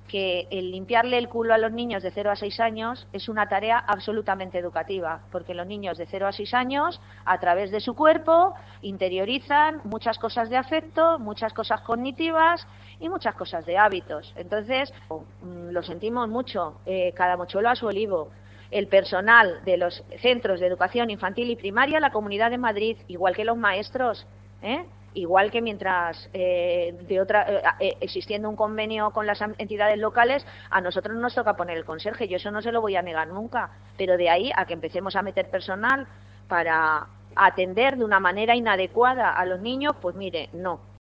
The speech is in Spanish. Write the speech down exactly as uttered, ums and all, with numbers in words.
que el limpiarle el culo a los niños de cero a seis años es una tarea absolutamente educativa, porque los niños de cero a seis años, a través de su cuerpo, interiorizan muchas cosas de afecto, muchas cosas cognitivas y muchas cosas de hábitos. Entonces, lo sentimos mucho, eh, cada mochuelo a su olivo. El personal de los centros de educación infantil y primaria, la Comunidad de Madrid, igual que los maestros, ¿eh? Igual que mientras eh, de otra eh, existiendo un convenio con las entidades locales, a nosotros nos toca poner el conserje, yo eso no se lo voy a negar nunca, pero de ahí a que empecemos a meter personal para atender de una manera inadecuada a los niños, pues mire, no.